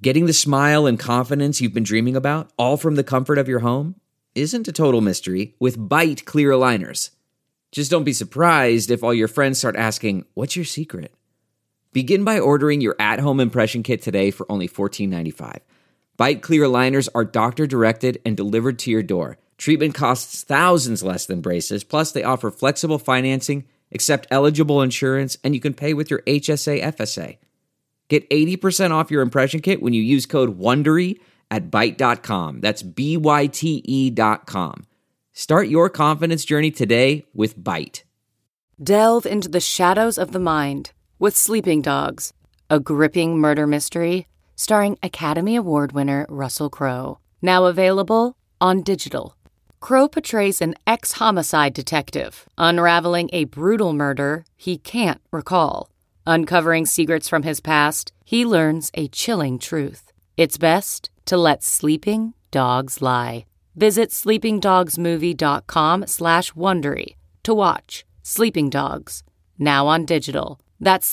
Getting the smile and confidence you've been dreaming about, all from the comfort of your home, isn't a total mystery with Byte clear aligners. Just don't be surprised if all your friends start asking, "What's your secret?" Begin by ordering your at-home impression kit today for only $14.95. Byte clear aligners are doctor-directed and delivered to your door. Treatment costs thousands less than braces, plus they offer flexible financing, accept eligible insurance, and you can pay with your HSA FSA. Get 80% off your impression kit when you use code WONDERY at Byte.com. That's BYTE.com. Start your confidence journey today with Byte. Delve into the shadows of the mind with Sleeping Dogs, a gripping murder mystery starring Academy Award winner Russell Crowe. Now available on digital. Crowe portrays an ex-homicide detective unraveling a brutal murder he can't recall. Uncovering secrets from his past, he learns a chilling truth. It's best to let sleeping dogs lie. Visit sleepingdogsmovie.com/Wondery to watch Sleeping Dogs, now on digital. That's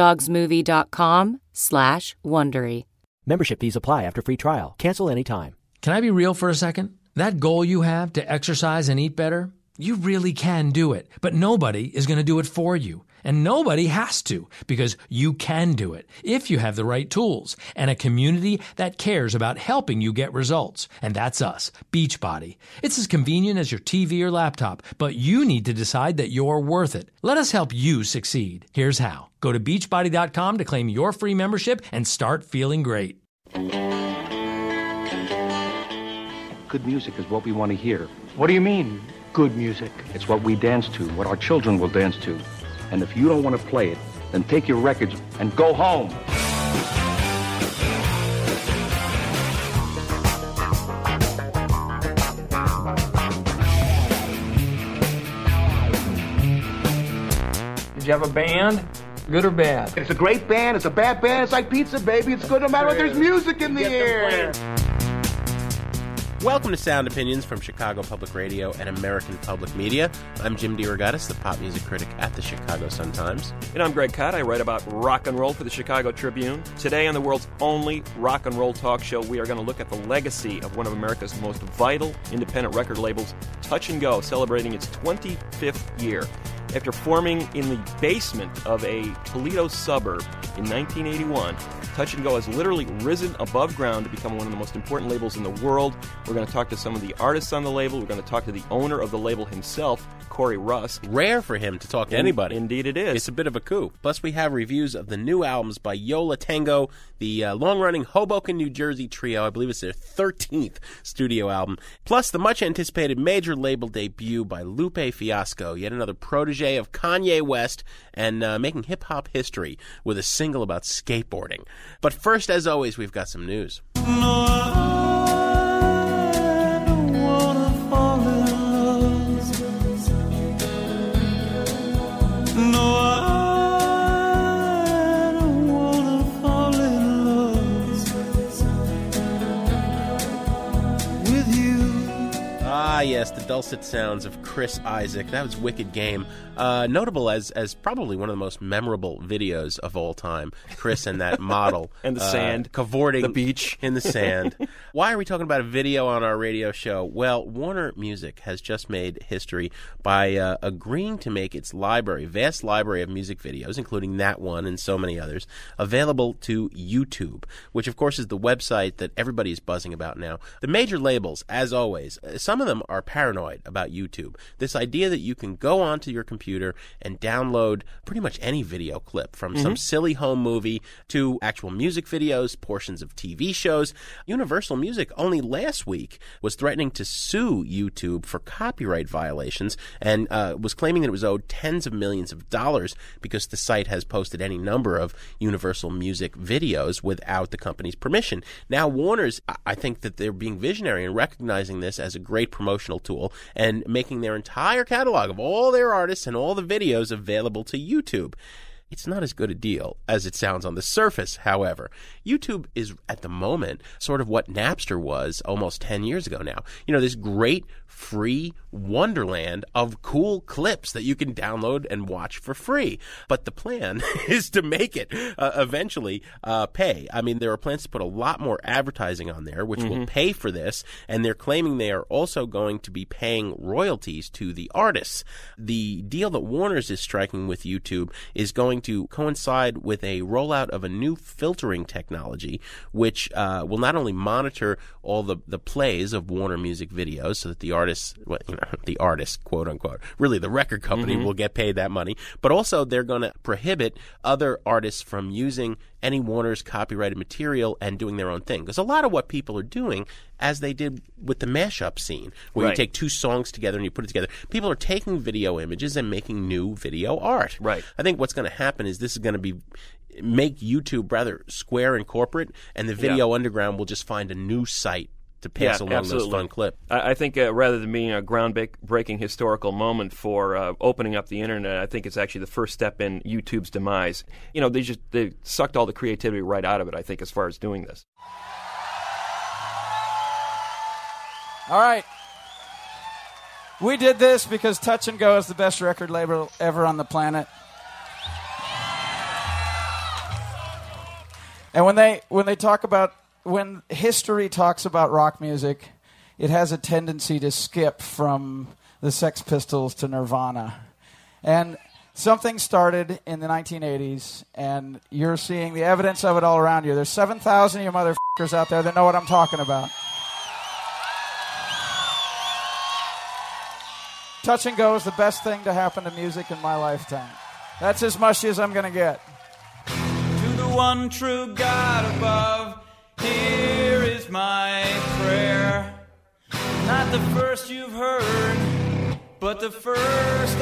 sleepingdogsmovie.com/Wondery. Membership fees apply after free trial. Cancel anytime. Can I be real for a second? That goal you have to exercise and eat better, you really can do it. But nobody is going to do it for you. And nobody has to, because you can do it if you have the right tools and a community that cares about helping you get results. And that's us, Beachbody. It's as convenient as your TV or laptop, but you need to decide that you're worth it. Let us help you succeed. Here's how. Go to Beachbody.com to claim your free membership and start feeling great. Good music is what we want to hear. What do you mean, good music? It's what we dance to, what our children will dance to. And if you don't want to play it, then take your records and go home. Did you have a band? Good or bad? It's a great band. It's a bad band. It's like pizza, baby. It's good no matter what. There's music in the air. Welcome to Sound Opinions from Chicago Public Radio and American Public Media. I'm Jim DeRogatis, the pop music critic at the Chicago Sun-Times. And I'm Greg Kot. I write about rock and roll for the Chicago Tribune. Today on the world's only rock and roll talk show, we are going to look at the legacy of one of America's most vital independent record labels, Touch and Go, celebrating its 25th year. After forming in the basement of a Toledo suburb in 1981, Touch and Go has literally risen above ground to become one of the most important labels in the world. We're going to talk to some of the artists on the label. We're going to talk to the owner of the label himself, Corey Rusk. Rare for him to talk to anybody. Indeed it is. It's a bit of a coup. Plus, we have reviews of the new albums by Yo La Tengo, the long-running Hoboken, New Jersey trio. I believe it's their 13th studio album. Plus, the much-anticipated major label debut by Lupe Fiasco, yet another protege of Kanye West, and making hip-hop history with a single about skateboarding. But first, as always, we've got some news. Yes, the dulcet sounds of Chris Isaak. That was Wicked Game. Notable as probably one of the most memorable videos of all time. Chris and that model. And the sand. Cavorting. The beach. In the sand. Why are we talking about a video on our radio show? Well, Warner Music has just made history by agreeing to make its library, vast library of music videos, including that one and so many others, available to YouTube, which of course is the website that everybody is buzzing about now. The major labels, as always, some of them are paranoid about YouTube. This idea that you can go onto your computer and download pretty much any video clip, from some silly home movie to actual music videos, portions of TV shows. Universal Music only last week was threatening to sue YouTube for copyright violations and was claiming that it was owed tens of millions of dollars because the site has posted any number of Universal Music videos without the company's permission. Now Warner's, I think that they're being visionary and recognizing this as a great promotional tool and making their entire catalog of all their artists and all the videos available to YouTube. It's not as good a deal as it sounds on the surface, however. YouTube is, at the moment, sort of what Napster was almost 10 years ago now. This great free wonderland of cool clips that you can download and watch for free. But the plan is to make it eventually pay. I mean, there are plans to put a lot more advertising on there, which will pay for this, and they're claiming they are also going to be paying royalties to the artists. The deal that Warner's is striking with YouTube is going to coincide with a rollout of a new filtering technology, which will not only monitor all the plays of Warner Music videos so that the artists, quote unquote, really the record company will get paid that money, but also they're going to prohibit other artists from using any Warner's copyrighted material and doing their own thing. Because a lot of what people are doing, as they did with the mashup scene, where you take two songs together and you put it together, people are taking video images and making new video art. Right. I think what's going to happen is this is going to make YouTube rather square and corporate, and the video underground will just find a new site to pass along those fun clips. I think rather than being a groundbreaking historical moment for opening up the internet, I think it's actually the first step in YouTube's demise. They sucked all the creativity right out of it, I think, as far as doing this. All right. We did this because Touch and Go is the best record label ever on the planet. And when history talks about rock music, it has a tendency to skip from the Sex Pistols to Nirvana. And something started in the 1980s, and you're seeing the evidence of it all around you. There's 7,000 of you motherfuckers out there that know what I'm talking about. Touch and Go is the best thing to happen to music in my lifetime. That's as mushy as I'm going to get. To the one true God above, here is my prayer. Not the first you've heard, but the first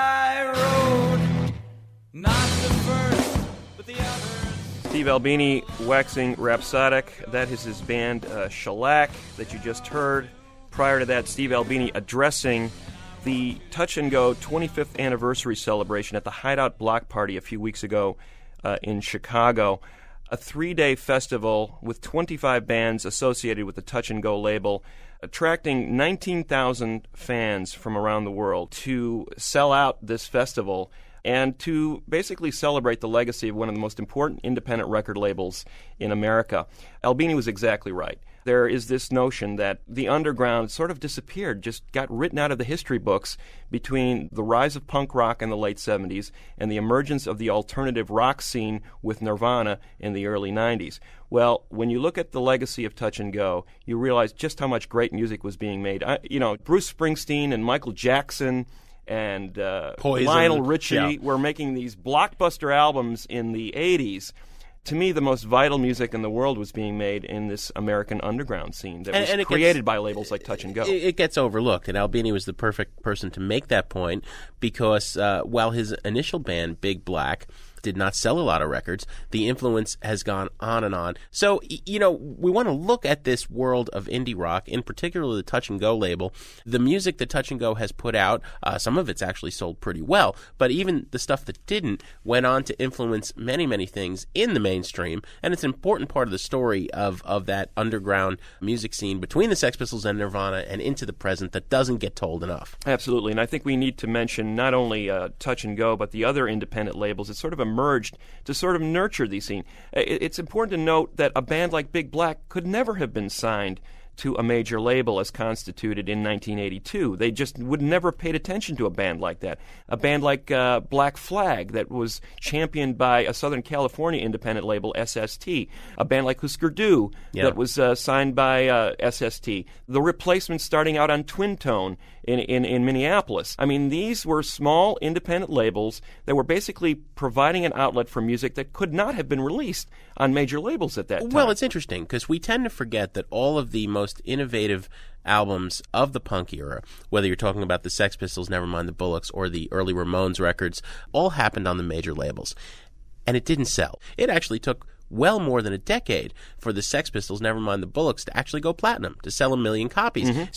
I wrote. Not the first, but the others. Steve Albini waxing rhapsodic. That is his band Shellac that you just heard. Prior to that, Steve Albini addressing the Touch and Go 25th anniversary celebration at the Hideout Block Party a few weeks ago in Chicago. A 3-day festival with 25 bands associated with the Touch and Go label, attracting 19,000 fans from around the world to sell out this festival and to basically celebrate the legacy of one of the most important independent record labels in America. Albini was exactly right. There is this notion that the underground sort of disappeared, just got written out of the history books between the rise of punk rock in the late 70s and the emergence of the alternative rock scene with Nirvana in the early 90s. Well, when you look at the legacy of Touch and Go, you realize just how much great music was being made. Bruce Springsteen and Michael Jackson and Lionel Richie were making these blockbuster albums in the 80s. To me, the most vital music in the world was being made in this American underground scene that was created by labels like Touch and Go. It gets overlooked, and Albini was the perfect person to make that point because while his initial band, Big Black, did not sell a lot of records, the influence has gone on and on. So, we want to look at this world of indie rock, in particular the Touch and Go label. The music that Touch and Go has put out, some of it's actually sold pretty well, but even the stuff that didn't went on to influence many, many things in the mainstream, and it's an important part of the story of that underground music scene between the Sex Pistols and Nirvana and into the present that doesn't get told enough. Absolutely, and I think we need to mention not only Touch and Go, but the other independent labels. It's sort of emerged to sort of nurture these scenes. It's important to note that a band like Big Black could never have been signed to a major label as constituted in 1982. They just would never have paid attention to a band like that. A band like Black Flag that was championed by a Southern California independent label, SST. A band like Husker Du that was signed by SST. The Replacements starting out on Twin Tone in Minneapolis. I mean, these were small independent labels that were basically providing an outlet for music that could not have been released on major labels at that time. Well, it's interesting because we tend to forget that all of the most innovative albums of the punk era, whether you're talking about the Sex Pistols, Nevermind the Bollocks, or the early Ramones records, all happened on the major labels. And it didn't sell. It actually took well more than a decade for the Sex Pistols, Nevermind the Bollocks, to actually go platinum, to sell 1 million copies. So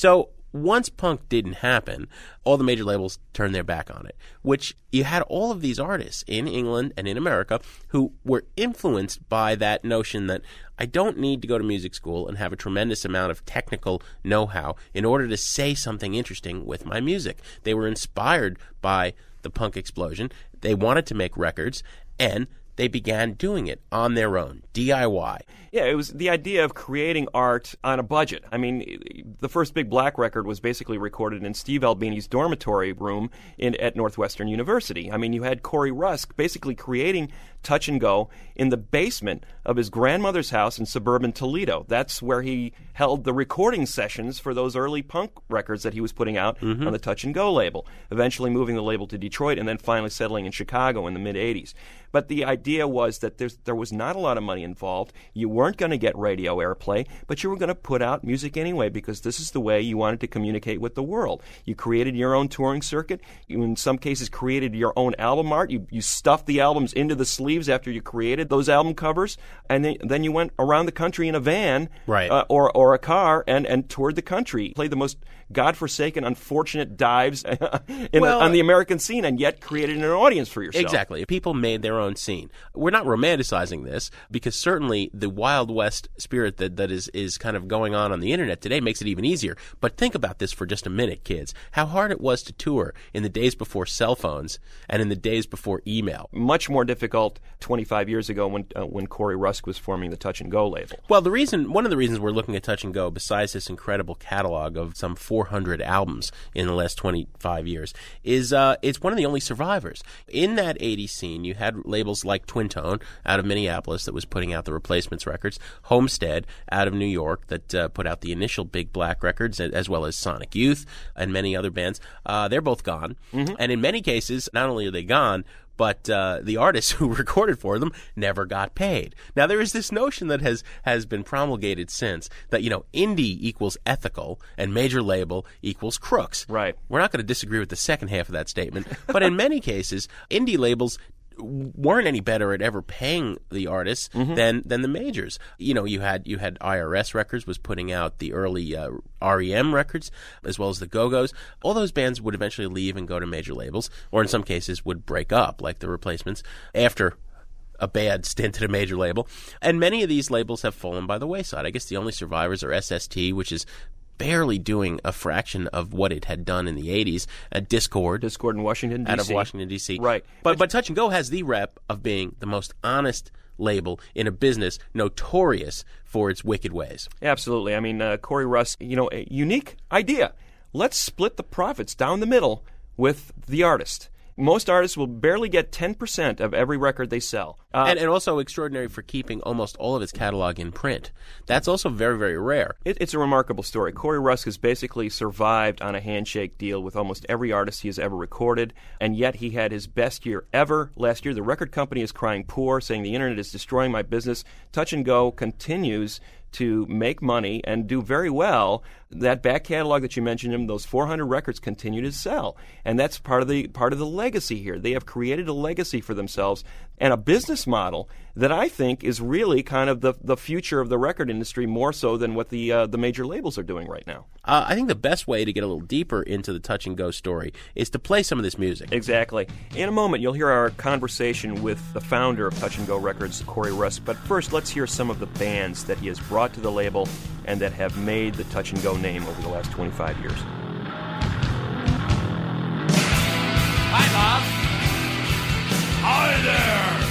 once punk didn't happen, all the major labels turned their back on it, which you had all of these artists in England and in America who were influenced by that notion that I don't need to go to music school and have a tremendous amount of technical know-how in order to say something interesting with my music. They were inspired by the punk explosion. They wanted to make records, and they began doing it on their own, DIY. Yeah, it was the idea of creating art on a budget. I mean, the first Big Black record was basically recorded in Steve Albini's dormitory room at Northwestern University. I mean, you had Corey Rusk basically creating Touch and Go in the basement of his grandmother's house in suburban Toledo. That's where he held the recording sessions for those early punk records that he was putting out on the Touch and Go label, eventually moving the label to Detroit and then finally settling in Chicago in the mid-'80s. But the idea was that there was not a lot of money involved. You weren't going to get radio airplay, but you were going to put out music anyway because this is the way you wanted to communicate with the world. You created your own touring circuit. You, in some cases, created your own album art. You stuffed the albums into the sleeves after you created those album covers, and then you went around the country in a van or a car and toured the country. Played the most godforsaken, unfortunate dives on the American scene, and yet created an audience for yourself. Exactly. People made their own scene. We're not romanticizing this because certainly the Wild West spirit that is kind of going on the internet today makes it even easier. But think about this for just a minute, kids. How hard it was to tour in the days before cell phones and in the days before email. Much more difficult 25 years ago when Corey Rusk was forming the Touch and Go label. Well, one of the reasons we're looking at Touch and Go, besides this incredible catalog of some 400 albums in the last 25 years, is it's one of the only survivors. In that 80s scene, you had labels like Twin Tone out of Minneapolis that was putting out the Replacements records, Homestead out of New York that put out the initial Big Black records, as well as Sonic Youth and many other bands. They're both gone. And in many cases, not only are they gone, but the artists who recorded for them never got paid. Now, there is this notion that has been promulgated since that, indie equals ethical and major label equals crooks. Right. We're not going to disagree with the second half of that statement, but in many cases, indie labels weren't any better at ever paying the artists than the majors. You had IRS Records was putting out the early REM records, as well as the Go-Go's. All those bands would eventually leave and go to major labels, or in some cases would break up, like the Replacements, after a bad stint at a major label. And many of these labels have fallen by the wayside. I guess the only survivors are SST, which is barely doing a fraction of what it had done in the 80s. Discord in Washington, D.C. Out of Washington, D.C. Right. But Touch and Go has the rep of being the most honest label in a business notorious for its wicked ways. Absolutely. I mean, Corey Rusk, a unique idea. Let's split the profits down the middle with the artist. Most artists will barely get 10% of every record they sell. And also extraordinary for keeping almost all of his catalog in print. That's also very, very rare. It's a remarkable story. Corey Rusk has basically survived on a handshake deal with almost every artist he has ever recorded, and yet he had his best year ever last year. The record company is crying poor, saying the internet is destroying my business. Touch and Go continues to make money and do very well. That back catalog that you mentioned, those 400 records continue to sell, and that's part of the legacy here. They have created a legacy for themselves and a business model that I think is really kind of the future of the record industry, more so than what the major labels are doing right now. I think the best way to get a little deeper into the Touch and Go story is to play some of this music. Exactly. In a moment, you'll hear our conversation with the founder of Touch and Go Records, Corey Rusk. But first, let's hear some of the bands that he has brought to the label and that have made the Touch and Go name over the last 25 years. Hi, Bob. Hi there.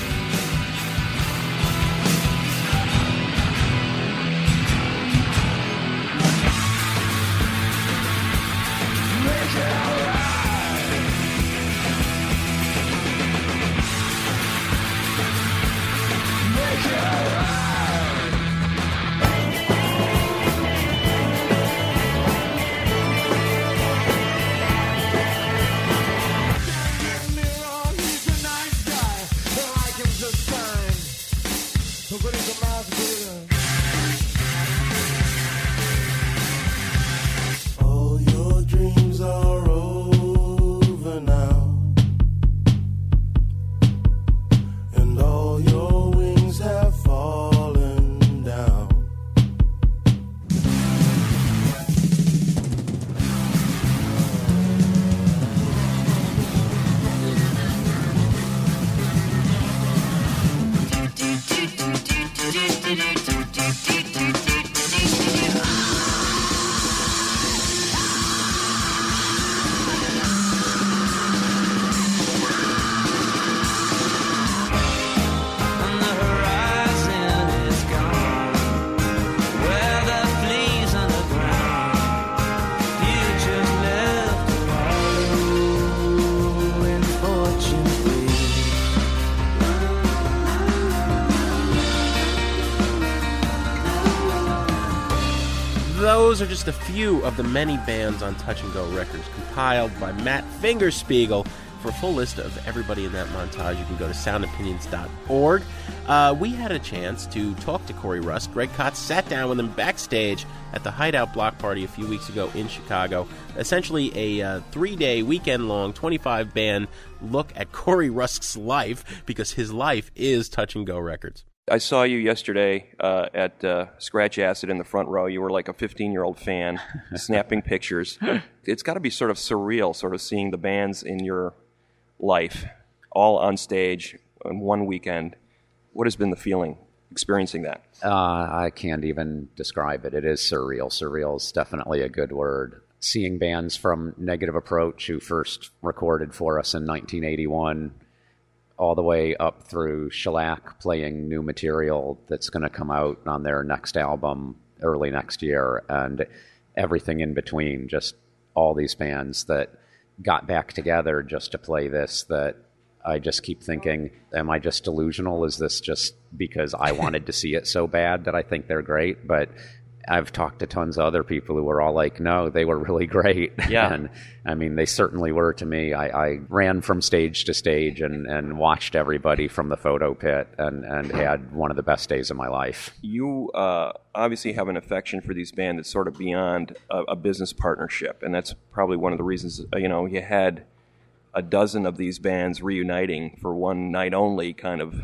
Those are just a few of the many bands on Touch and Go Records compiled by Matt Fingerspiegel. For a full list of everybody in that montage, you can go to soundopinions.org. We had a chance to talk to Corey Rusk. Greg Kotz sat down with him backstage at the Hideout Block Party a few weeks ago in Chicago. Essentially a 3-day, weekend-long, 25-band look at Corey Rusk's life, because his life is Touch and Go Records. I saw you yesterday at Scratch Acid in the front row. You were like a 15-year-old fan, snapping pictures. It's got to be sort of surreal, sort of seeing the bands in your life all on stage on one weekend. What has been the feeling experiencing that? I can't even describe it. It is surreal. Surreal is definitely a good word. Seeing bands from Negative Approach, who first recorded for us in 1981, all the way up through Shellac playing new material that's going to come out on their next album early next year, and everything in between, just all these bands that got back together just to play this, that I just keep thinking, am I just delusional? Is this just because I wanted to see it so bad that I think they're great? But I've talked to tons of other people who were all like, no, they were really great. Yeah. And I mean, they certainly were to me. I ran from stage to stage and watched everybody from the photo pit and had one of the best days of my life. You obviously have an affection for these bands that's sort of beyond a business partnership, and that's probably one of the reasons, you had a dozen of these bands reuniting for one night only kind of,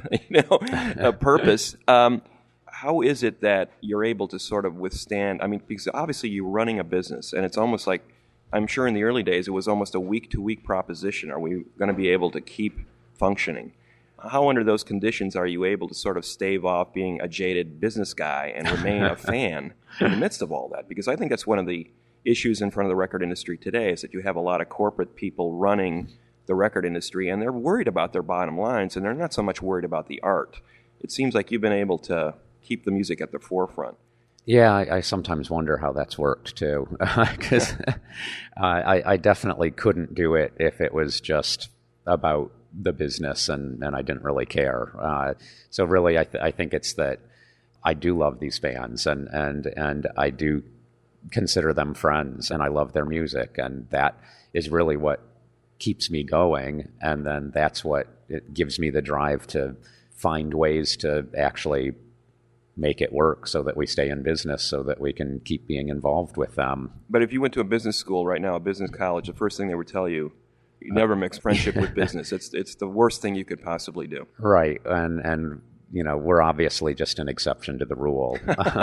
a purpose. How is it that you're able to sort of withstand, because obviously you're running a business, and it's almost like, I'm sure in the early days, it was almost a week-to-week proposition. Are we going to be able to keep functioning? How under those conditions are you able to sort of stave off being a jaded business guy and remain a fan in the midst of all that? Because I think that's one of the issues in front of the record industry today, is that you have a lot of corporate people running the record industry, and they're worried about their bottom lines, and they're not so much worried about the art. It seems like you've been able to keep the music at the forefront. Yeah, I sometimes wonder how that's worked, too, because I definitely couldn't do it if it was just about the business and I didn't really care. So really, I think it's that I do love these bands, and I do consider them friends, and I love their music, and that is really what keeps me going, and then that's what it gives me the drive to find ways to actually make it work so that we stay in business, so that we can keep being involved with them. But if you went to a business school right now, a business college, the first thing they would tell you, you never mix friendship with business. It's the worst thing you could possibly do. Right, and we're obviously just an exception to the rule.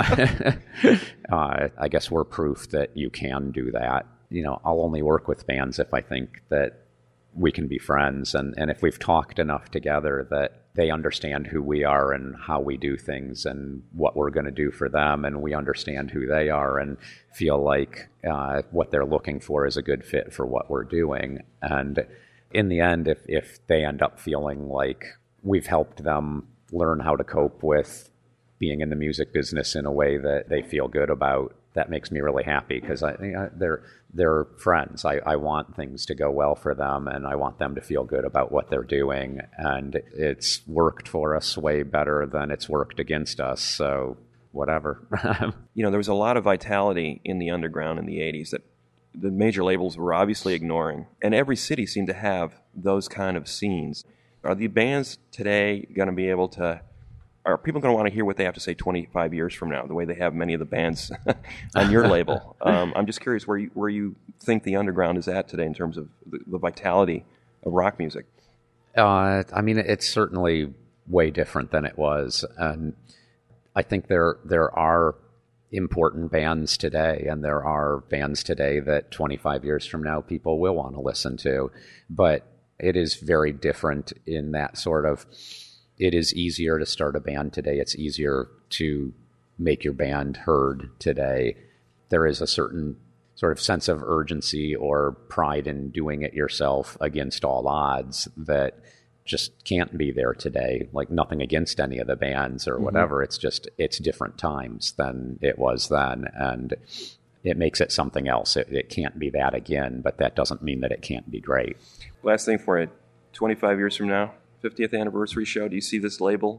I guess we're proof that you can do that. I'll only work with bands if I think that we can be friends, and if we've talked enough together that they understand who we are and how we do things and what we're going to do for them, and we understand who they are and feel like what they're looking for is a good fit for what we're doing. And in the end, if they end up feeling like we've helped them learn how to cope with being in the music business in a way that they feel good about, that makes me really happy, because they're friends. I want things to go well for them, and I want them to feel good about what they're doing. And it's worked for us way better than it's worked against us, so whatever. There was a lot of vitality in the underground in the 80s that the major labels were obviously ignoring, and every city seemed to have those kind of scenes. Are the bands today going to be able to... Are people going to want to hear what they have to say 25 years from now, the way they have many of the bands on your label? I'm just curious where you think the underground is at today in terms of the vitality of rock music. It's certainly way different than it was. And I think there are important bands today, and there are bands today that 25 years from now people will want to listen to. But it is very different in that sort of... It is easier to start a band today. It's easier to make your band heard today. There is a certain sort of sense of urgency or pride in doing it yourself against all odds that just can't be there today. Like, nothing against any of the bands or whatever. It's just, it's different times than it was then. And it makes it something else. It can't be that again, but that doesn't mean that it can't be great. Last thing for you, 25 years from now, 50th anniversary show, do you see this label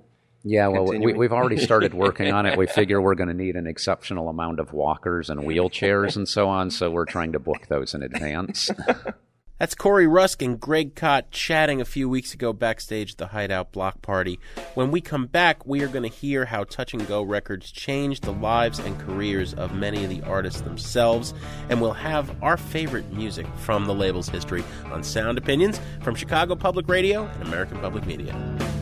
Yeah, well, we've already started working on it. We figure we're going to need an exceptional amount of walkers and wheelchairs and so on, so we're trying to book those in advance. That's Corey Rusk and Greg Kot chatting a few weeks ago backstage at the Hideout Block Party. When we come back, we are going to hear how Touch and Go Records changed the lives and careers of many of the artists themselves, and we'll have our favorite music from the label's history on Sound Opinions from Chicago Public Radio and American Public Media.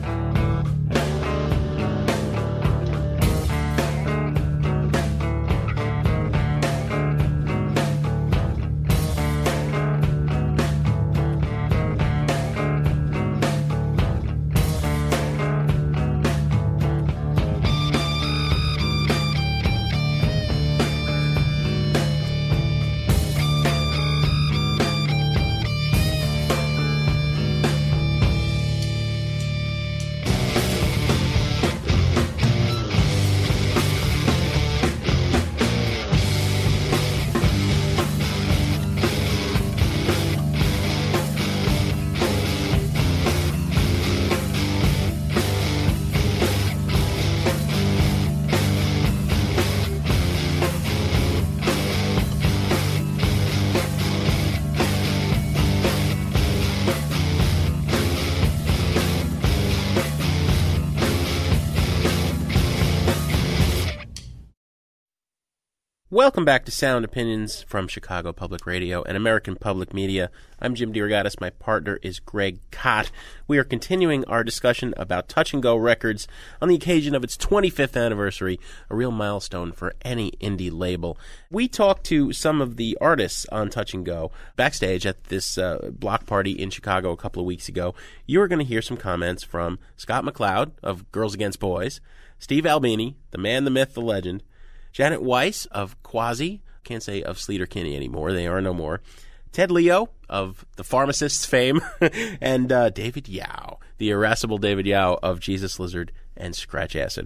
Welcome back to Sound Opinions from Chicago Public Radio and American Public Media. I'm Jim DeRogatis. My partner is Greg Kot. We are continuing our discussion about Touch and Go Records on the occasion of its 25th anniversary, a real milestone for any indie label. We talked to some of the artists on Touch and Go backstage at this block party in Chicago a couple of weeks ago. You are going to hear some comments from Scott McCloud of Girls Against Boys, Steve Albini, the man, the myth, the legend, Janet Weiss of Quasi, can't say of Sleater Kinney anymore, they are no more, Ted Leo of The Pharmacists fame, and David Yao, the irascible David Yao of Jesus Lizard and Scratch Acid.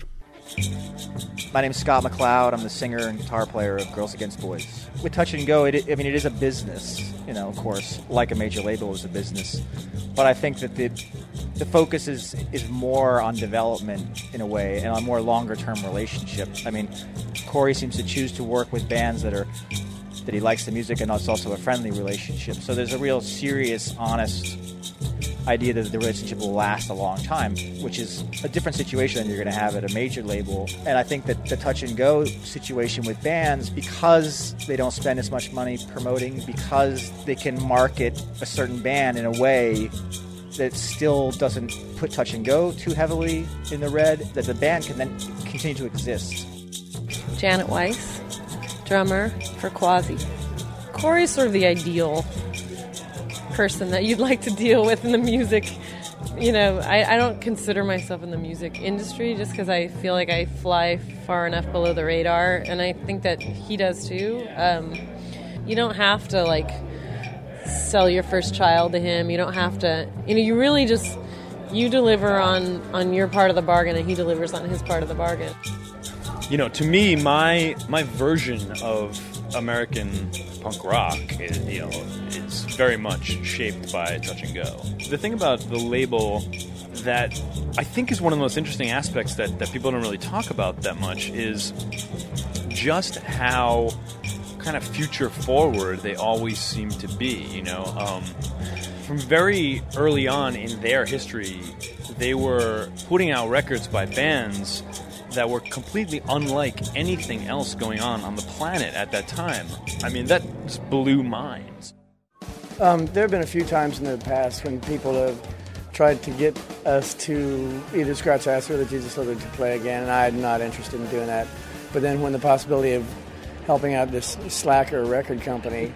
My name's Scott McCloud. I'm the singer and guitar player of Girls Against Boys. With Touch and Go, it is a business, of course, like a major label is a business. But I think that the focus is more on development in a way and on more longer-term relationship. I mean, Corey seems to choose to work with bands that he likes the music, and it's also a friendly relationship. So there's a real serious, honest idea that the relationship will last a long time, which is a different situation than you're going to have at a major label. And I think that the Touch and Go situation with bands, because they don't spend as much money promoting, because they can market a certain band in a way that still doesn't put Touch and Go too heavily in the red, that the band can then continue to exist. Janet Weiss, drummer for Quasi. Corey's sort of the ideal person that you'd like to deal with in the music. I don't consider myself in the music industry just because I feel like I fly far enough below the radar, and I think that he does too. You don't have to sell your first child to him. You don't have to, you really just, you deliver on your part of the bargain and he delivers on his part of the bargain. To me, my version of American punk rock is very much shaped by Touch and Go. The thing about the label that I think is one of the most interesting aspects that people don't really talk about that much is just how kind of future forward they always seem to be. From very early on in their history, they were putting out records by bands that were completely unlike anything else going on the planet at that time. I mean, that just blew minds. There have been a few times in the past when people have tried to get us to either Scratch Acid or the Jesus Lizard to play again, and I'm not interested in doing that. But then when the possibility of helping out this slacker record company,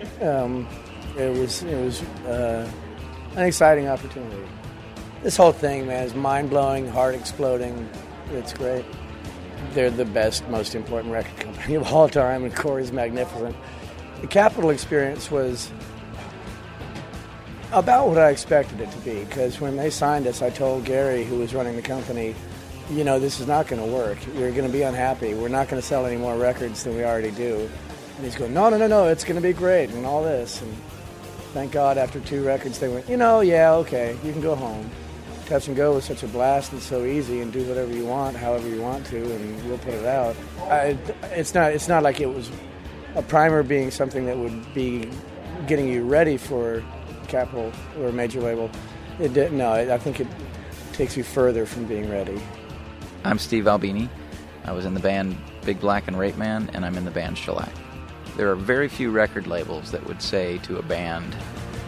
it was an exciting opportunity. This whole thing, man, is mind-blowing, heart-exploding. It's great. They're the best, most important record company of all time, and Corey's magnificent. The Capitol experience was about what I expected it to be, because when they signed us, I told Gary, who was running the company, this is not going to work. You're going to be unhappy. We're not going to sell any more records than we already do. And he's going, no, it's going to be great, and all this. And thank God, after 2 records, they went, yeah, okay, you can go home. Touch and Go was such a blast and so easy, and do whatever you want, however you want to, and we'll put it out. It's not like it was a primer being something that would be getting you ready for Capitol or a major label. It didn't. No, I think it takes you further from being ready. I'm Steve Albini. I was in the band Big Black and Rape Man, and I'm in the band Shellac. There are very few record labels that would say to a band,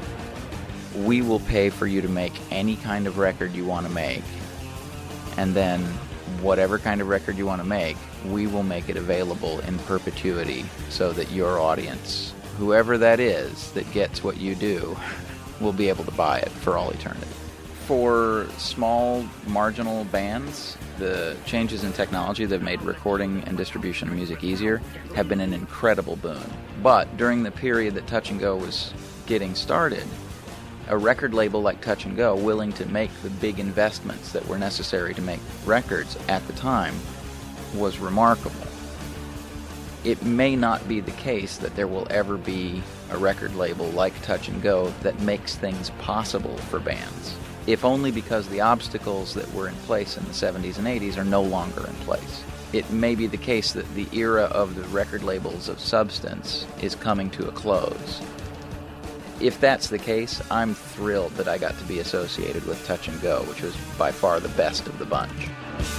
we will pay for you to make any kind of record you want to make, and then whatever kind of record you want to make, we will make it available in perpetuity so that your audience, whoever that is that gets what you do, will be able to buy it for all eternity. For small, marginal bands, the changes in technology that have made recording and distribution of music easier have been an incredible boon. But during the period that Touch and Go was getting started, a record label like Touch and Go, willing to make the big investments that were necessary to make records at the time, was remarkable. It may not be the case that there will ever be a record label like Touch and Go that makes things possible for bands, if only because the obstacles that were in place in the 70s and 80s are no longer in place. It may be the case that the era of the record labels of substance is coming to a close. If that's the case, I'm thrilled that I got to be associated with Touch and Go, which was by far the best of the bunch.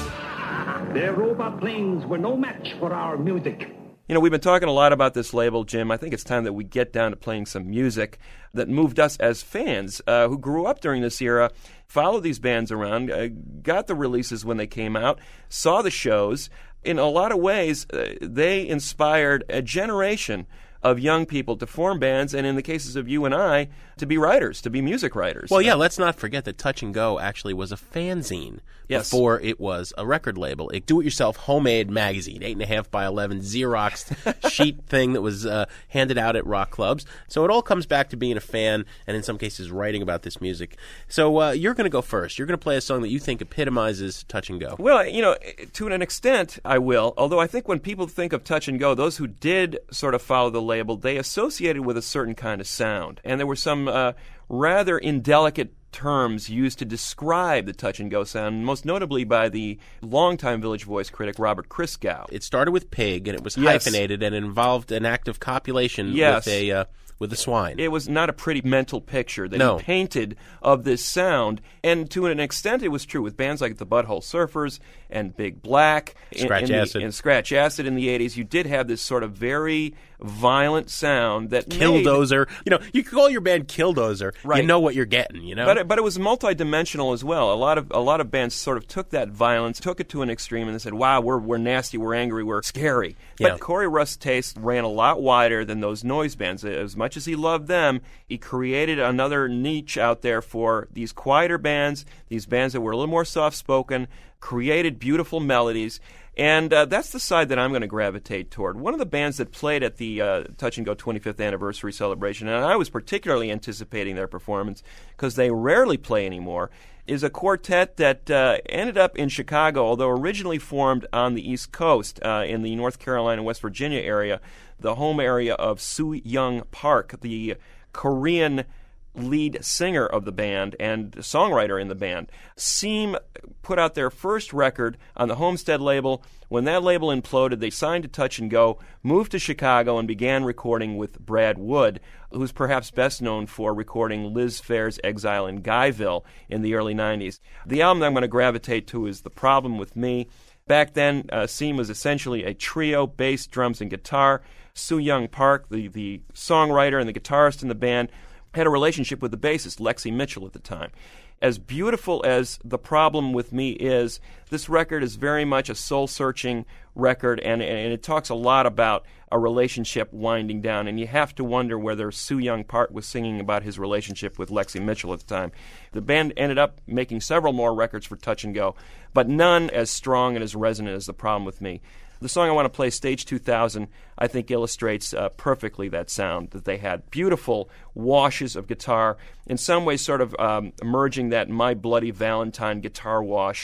Their robot planes were no match for our music. You know, we've been talking a lot about this label, Jim. I think it's time that we get down to playing some music that moved us as fans who grew up during this era, followed these bands around, got the releases when they came out, saw the shows. In a lot of ways, they inspired a generation of young people to form bands, and in the cases of you and I, to be writers, to be music writers. Well, yeah, let's not forget that Touch and Go actually was a fanzine before it was a record label. A do-it-yourself homemade magazine, 8.5 by 11 Xerox sheet thing that was handed out at rock clubs. So it all comes back to being a fan and in some cases writing about this music. So you're going to go first. You're going to play a song that you think epitomizes Touch and Go. Well, you know, to an extent, I will. Although I think when people think of Touch and Go, those who did sort of follow the label, they associated with a certain kind of sound. And there were some rather indelicate terms used to describe the Touch and Go sound, most notably by the longtime Village Voice critic Robert Christgau. It started with pig, and it was hyphenated, and involved an act of copulation with a swine. It was not a pretty mental picture that he painted of this sound, and to an extent it was true with bands like the Butthole Surfers and Big Black and Scratch Acid in the 80s. You did have this sort of very violent sound that Killdozer. You know, you could call your band Killdozer. Right. You know what you're getting, you know? But it was multidimensional as well. A lot of bands sort of took that violence, took it to an extreme, and they said, wow, we're nasty, we're angry, we're scary. Yeah. But Corey Rust's taste ran a lot wider than those noise bands. As much as he loved them, he created another niche out there for these quieter bands, these bands that were a little more soft-spoken, created beautiful melodies. And that's the side that I'm going to gravitate toward. One of the bands that played at the Touch and Go 25th anniversary celebration, and I was particularly anticipating their performance because they rarely play anymore, is a quartet that ended up in Chicago, although originally formed on the East Coast in the North Carolina, West Virginia area, the home area of Soo-Young Park, the Korean lead singer of the band and songwriter in the band. Seam put out their first record on the Homestead label. When that label imploded, they signed to Touch and Go, moved to Chicago, and began recording with Brad Wood, who's perhaps best known for recording Liz Phair's Exile in Guyville in the early 90s. The album that I'm going to gravitate to is The Problem With Me. Back then, Seam was essentially a trio, bass, drums, and guitar. Soo-Young Park, the songwriter and the guitarist in the band, had a relationship with the bassist, Lexi Mitchell, at the time. As beautiful as The Problem With Me is, this record is very much a soul-searching record, and it talks a lot about a relationship winding down, and you have to wonder whether Soo-Young Park was singing about his relationship with Lexi Mitchell at the time. The band ended up making several more records for Touch and Go, but none as strong and as resonant as The Problem With Me. The song I want to play, Stage 2000, I think illustrates perfectly that sound that they had. Beautiful washes of guitar, in some ways sort of merging that My Bloody Valentine guitar wash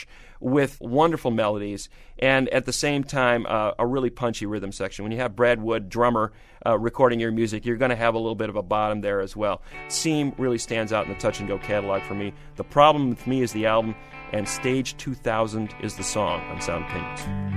with wonderful melodies and at the same time a really punchy rhythm section. When you have Brad Wood, drummer, recording your music, you're going to have a little bit of a bottom there as well. Seam really stands out in the Touch and Go catalog for me. The Problem with Me is the album, and Stage 2000 is the song on Sound Opinions.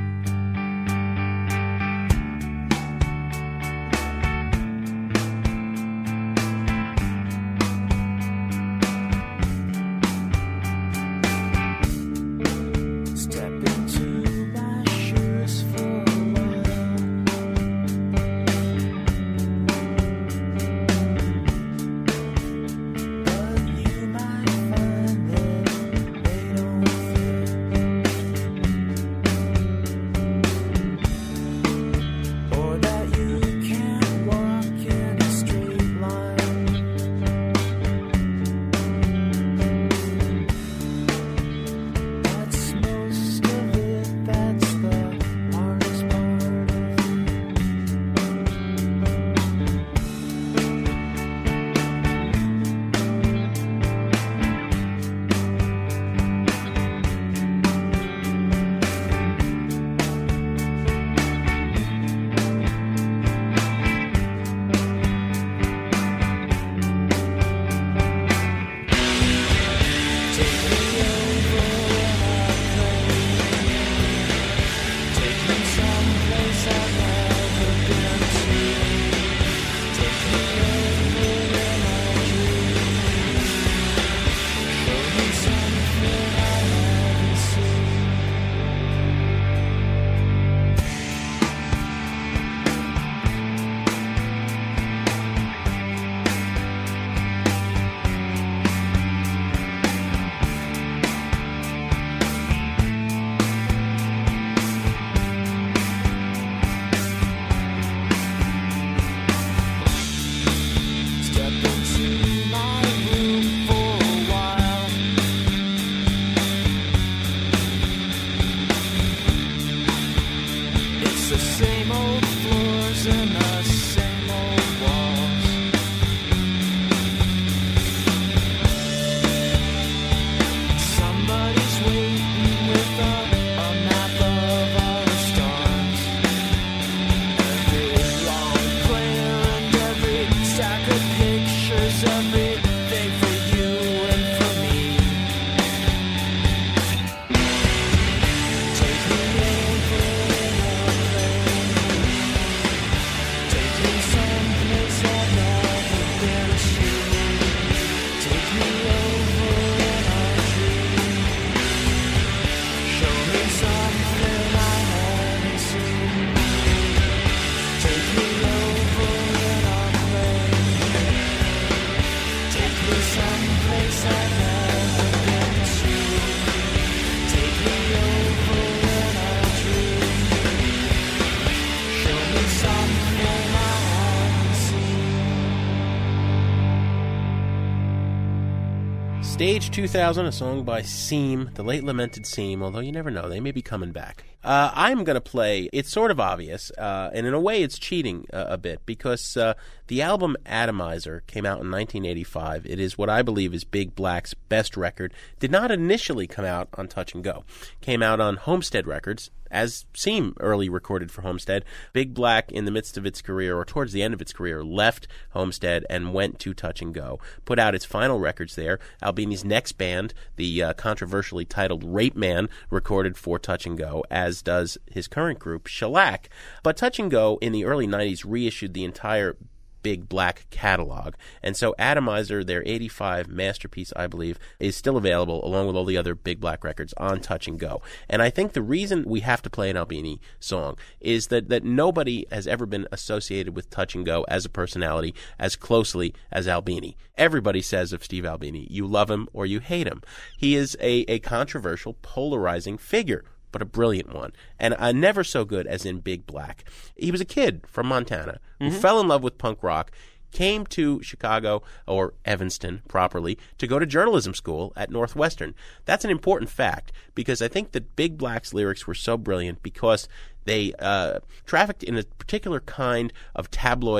Stage 2000, a song by Seam, the late lamented Seam, although you never know, they may be coming back. I'm going to play, it's sort of obvious, and in a way it's cheating a bit, because the album Atomizer came out in 1985. It is what I believe is Big Black's best record. Did not initially come out on Touch and Go. Came out on Homestead Records, as Seam early recorded for Homestead. Big Black, in the midst of its career, or towards the end of its career, left Homestead and went to Touch and Go. Put out its final records there. Albini's next band, the controversially titled Rape Man, recorded for Touch and Go, as does his current group, Shellac. But Touch and Go, in the early 90s, reissued the entire Big Black catalog. And so Atomizer, their 85 masterpiece, I believe, is still available along with all the other Big Black records on Touch and Go. And I think the reason we have to play an Albini song is that nobody has ever been associated with Touch and Go as a personality as closely as Albini. Everybody says of Steve Albini, you love him or you hate him. He is a controversial, polarizing figure, but a brilliant one, and never so good as in Big Black. He was a kid from Montana who fell in love with punk rock, came to Chicago, or Evanston properly, to go to journalism school at Northwestern. That's an important fact, because I think that Big Black's lyrics were so brilliant because they trafficked in a particular kind of tabloid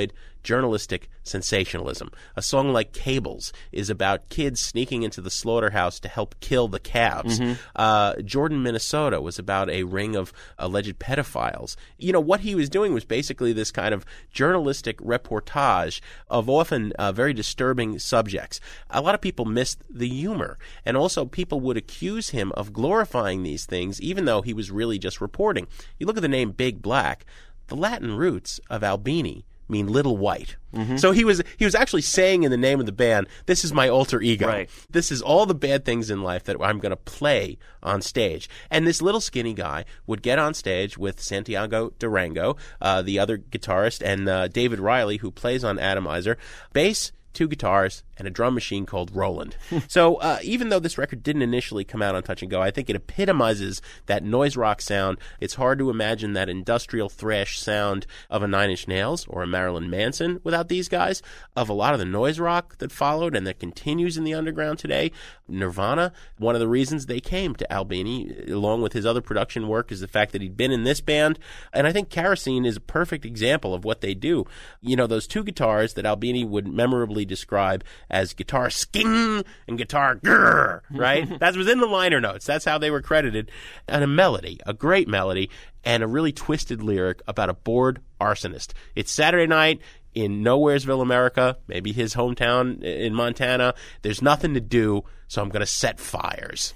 journalistic sensationalism. A song like Cables is about kids sneaking into the slaughterhouse to help kill the calves. Jordan, Minnesota was about a ring of alleged pedophiles. You know, what he was doing was basically this kind of journalistic reportage of often very disturbing subjects. A lot of people missed the humor, and also people would accuse him of glorifying these things even though he was really just reporting. You look at the name Big Black, the Latin roots of Albini mean little white. So he was actually saying in the name of the band, this is my alter ego. Right. This is all the bad things in life that I'm going to play on stage. And this little skinny guy would get on stage with Santiago Durango, the other guitarist, and David Riley, who plays on Atomizer, bass, 2 guitars, and a drum machine called Roland. So even though this record didn't initially come out on Touch and Go, I think it epitomizes that noise rock sound. It's hard to imagine that industrial thrash sound of a Nine Inch Nails or a Marilyn Manson without these guys, of a lot of the noise rock that followed and that continues in the underground today. Nirvana, one of the reasons they came to Albini, along with his other production work, is the fact that he'd been in this band. And I think Kerosene is a perfect example of what they do. You know, those 2 guitars that Albini would memorably describe as guitar sking and guitar grrr, right? That was in the liner notes. That's how they were credited. And a melody, a great melody, and a really twisted lyric about a bored arsonist. It's Saturday night in Nowheresville, America, maybe his hometown in Montana. There's nothing to do, so I'm going to set fires.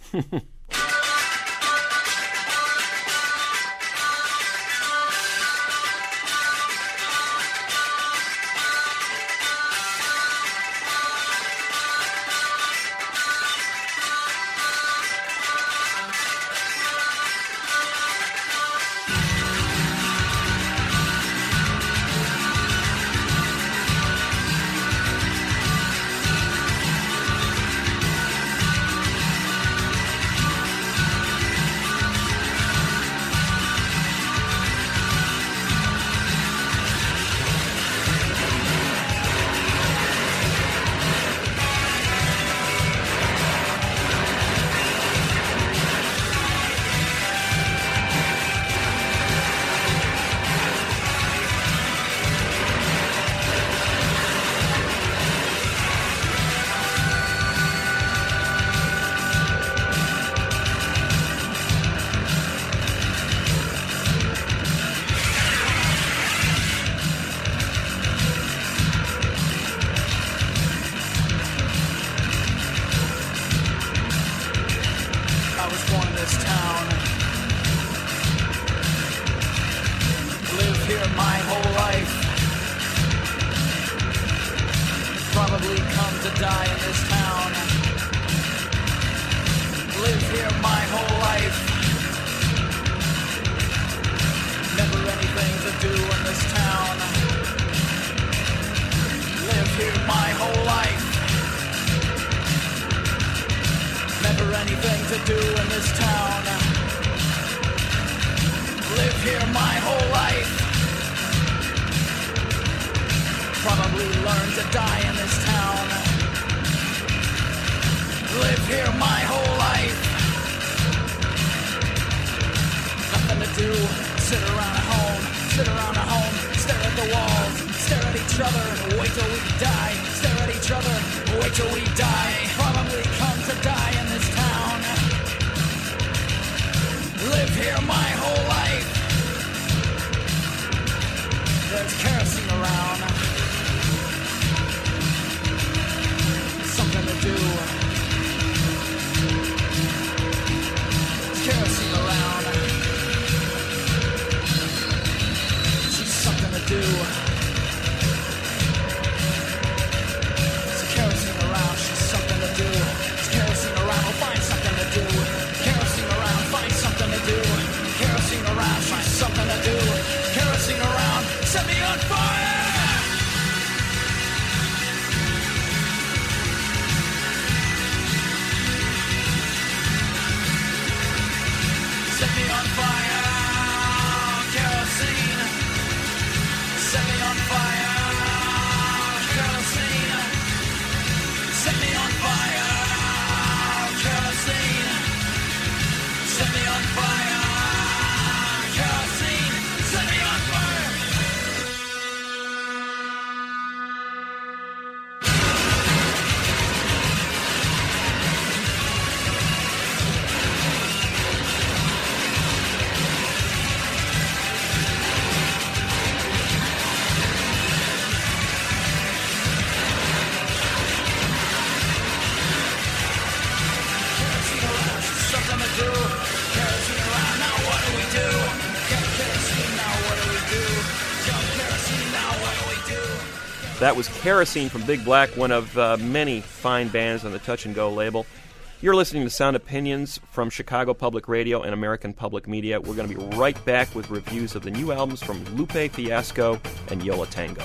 That was Kerosene from Big Black, one of many fine bands on the Touch and Go label. You're listening to Sound Opinions from Chicago Public Radio and American Public Media. We're going to be right back with reviews of the new albums from Lupe Fiasco and Yo La Tengo.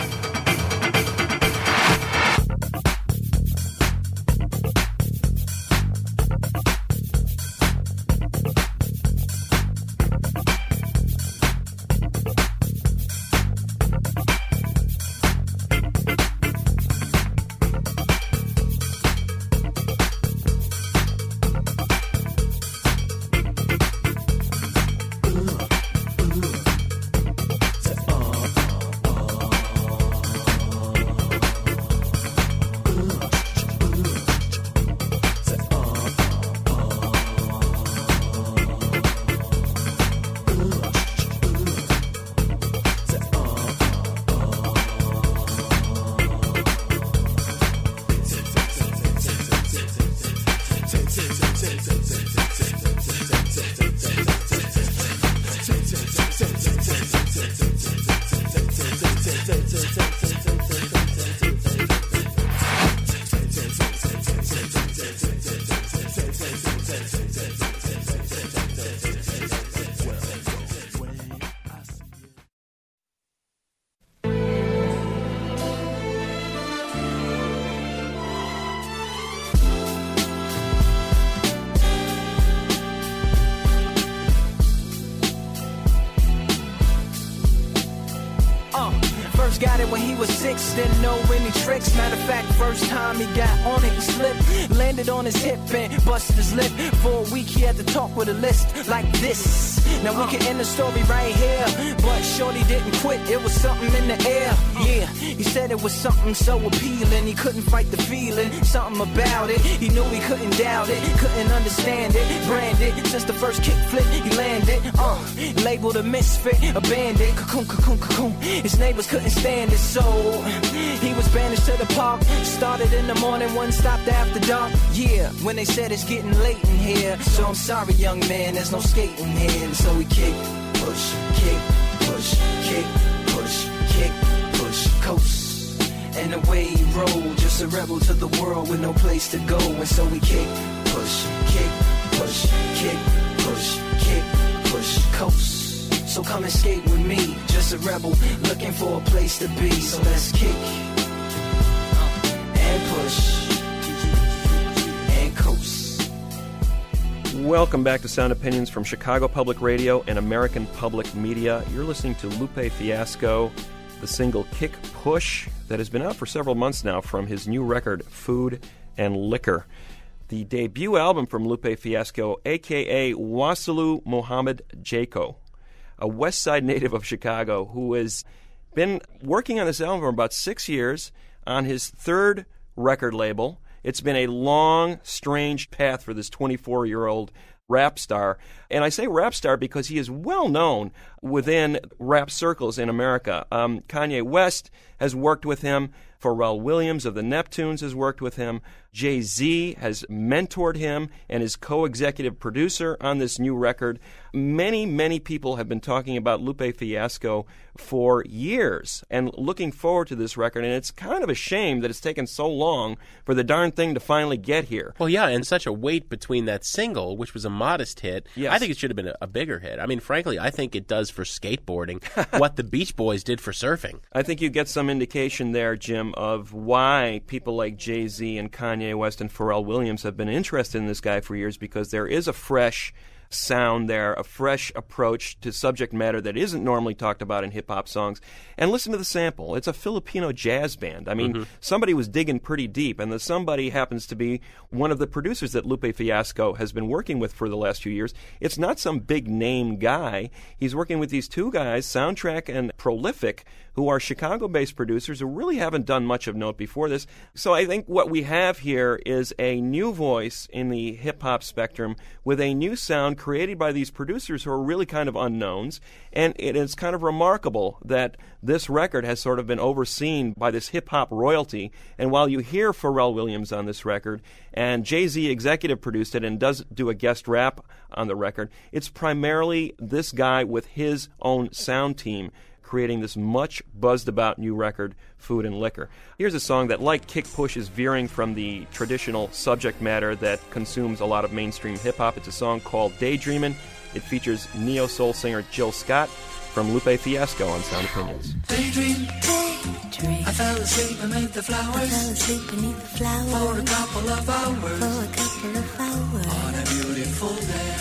Got it when he was 6, didn't know any tricks. Matter of fact, first time he got on it, he slipped, landed on his hip and busted his lip. For a week he had to talk with a list like this. Now we can end the story right here, but shorty didn't quit, it was something in the air. Yeah, he said it was something so appealing, he couldn't fight the feeling, something about it. He knew he couldn't doubt it, couldn't understand it. Branded, since the first kick flip he landed. Labeled a misfit, a bandit, cocoon, cocoon, cocoon. His neighbors couldn't stand it, so he was banished to the park. Started in the morning, one stopped after dark. Yeah, when they said it's getting late in here, so I'm sorry young man, there's no skating here. And so we kick, push, kick, push, kick, push, kick, push, coast. And away he rolled, just a rebel to the world with no place to go. And so we kick, push, kick, push, kick, push, kick, push, coast. So come and skate with me, just a rebel looking for a place to be. So let's kick and push and coast. Welcome back to Sound Opinions from Chicago Public Radio and American Public Media. You're listening to Lupe Fiasco, the single Kick Push that has been out for several months now from his new record, Food and Liquor. The debut album from Lupe Fiasco, a.k.a. Wassilu Muhammad Jaco, a West Side native of Chicago who has been working on this album for about 6 years on his third record label. It's been a long, strange path for this 24-year-old rap star. And I say rap star because he is well known within rap circles in America. Kanye West has worked with him. Pharrell Williams of the Neptunes has worked with him. Jay-Z has mentored him and is co-executive producer on this new record. Many, many people have been talking about Lupe Fiasco for years and looking forward to this record, and it's kind of a shame that it's taken so long for the darn thing to finally get here. Well, yeah, and such a wait between that single, which was a modest hit. Yes. I think it should have been a bigger hit. I mean, frankly, I think it does for skateboarding what the Beach Boys did for surfing. I think you get some indication there, Jim, of why people like Jay-Z and Kanye West and Pharrell Williams have been interested in this guy for years, because there is a fresh sound there, a fresh approach to subject matter that isn't normally talked about in hip-hop songs. And listen to the sample. It's a Filipino jazz band. I mean, somebody was digging pretty deep, and the somebody happens to be one of the producers that Lupe Fiasco has been working with for the last few years. It's not some big-name guy. He's working with these two guys, Soundtrack and Prolific, who are Chicago-based producers who really haven't done much of note before this. So I think what we have here is a new voice in the hip-hop spectrum with a new sound created by these producers who are really kind of unknowns. And it is kind of remarkable that this record has sort of been overseen by this hip-hop royalty. And while you hear Pharrell Williams on this record, and Jay-Z executive produced it and does do a guest rap on the record, it's primarily this guy with his own sound team creating this much buzzed about new record, Food and Liquor. Here's a song that, like Kick Push, is veering from the traditional subject matter that consumes a lot of mainstream hip-hop. It's a song called Daydreamin'. It features neo-soul singer Jill Scott from Lupe Fiasco on Sound Opinions. Daydream, I fell asleep beneath the flowers. For a couple of hours. On a beautiful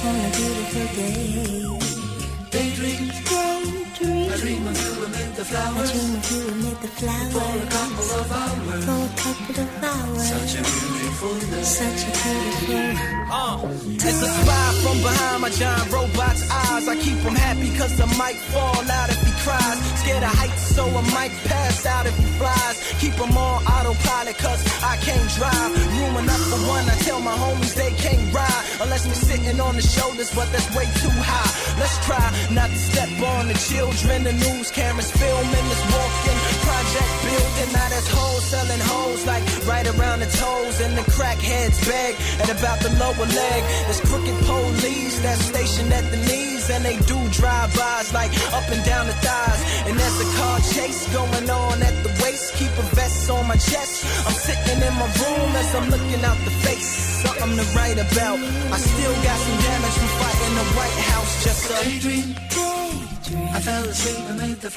day. Daydream, I dream of you amid the flowers. For a couple of hours. Such a beautiful day. It's a spy from behind my giant robot's eyes. I keep him happy cause I might fall out if he cries. Scared of heights so I might pass out if he flies. Keep him on autopilot cause I can't drive. Room enough for one, I tell my homies they can't ride. Unless we're sitting on the shoulders, but that's way too high. Let's try not to step on the children. The news cameras filming this walking project building. Now there's hoes selling hoes like right around the toes. And the crackheads beg at about the lower leg. There's crooked police that's stationed at the knees. And they do drive-bys like up and down the thighs. And there's a car chase going on at the waist. Keep a vest on my chest. I'm sitting in my room as I'm looking out the face. Something to write about. I still got some damage from fighting the White House. Just a daydream. I fell asleep beneath the